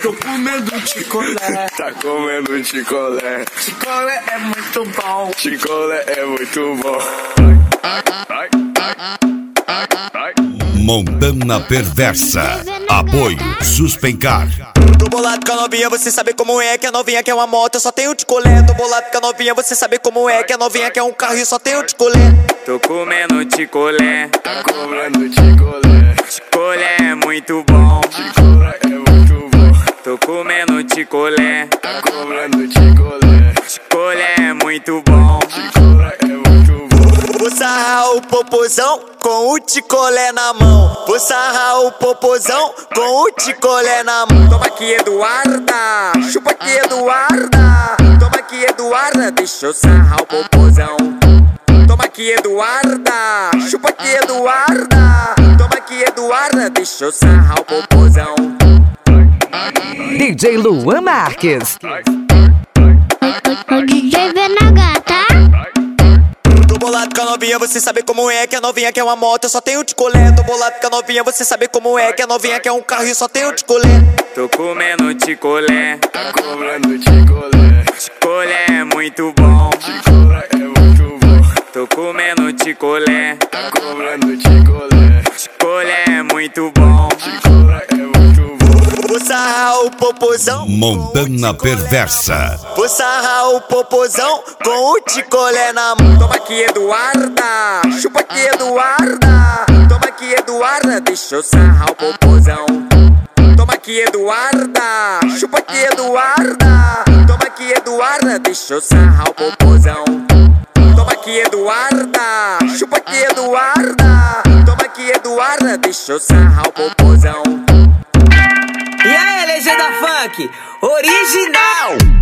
Tô comendo chicolé. Tá comendo chicolé. Chicolé é muito bom. Chicolé é muito bom. Montana Perversa. Apoio Suspencar. Tô bolado com a novinha, você sabe como é. Que a novinha quer uma moto, eu só tenho ticolé. Tô bolado com a novinha, você sabe como é. Que a novinha quer um carro e eu só tenho ticolé. Tô comendo ticolé. Tá comendo chicolé. Chicolé é muito bom. Chicolé é muito bom. Tô comendo ticolé. Tá comendo chicolé. Chicolé é muito bom. Chicolé é muito bom. Vou sarrar o popozão com o ticolé na mão. Vou sarrar o popozão com o ticolé na mão. Toma aqui, Eduarda. Chupa aqui, Eduarda. Toma aqui, Eduarda. Deixa eu sarrar o popozão. Toma aqui, Eduarda. Chupa aqui, Eduarda. Toma aqui, Eduarda. Deixa eu sarrar o popozão. DJ Luan Marques. O DJ VNH, tá? Tô bolado com a novinha, você sabe como é. Que a novinha quer uma moto, eu só tenho ticolé. Tô bolado com a novinha, você sabe como é. Que a novinha quer um carro e eu só tenho ticolé. Tô comendo ticolé. Tá comendo chicolé. Chicolé é muito bom. Chicolé é muito bom. Tô comendo ticolé. Tá comendo chicolé. Chicolé é muito bom. Chicolé é muito bom. Vou sarrar o popozão. Montana Perversa. Vou sarrar o popozão com o ticolé na mão. Toma aqui, Eduarda. Chupa aqui, Eduarda. Toma aqui, Eduarda. Deixa eu sarrar o popozão. Toma aqui, Eduarda. Chupa aqui, Eduarda. Toma aqui, Eduarda. Deixa eu sarrar o popozão. Toma aqui, Eduarda. Chupa aqui, Eduarda. Toma aqui, Eduarda. Deixa eu sarrar o popozão. E aí, legenda funk original.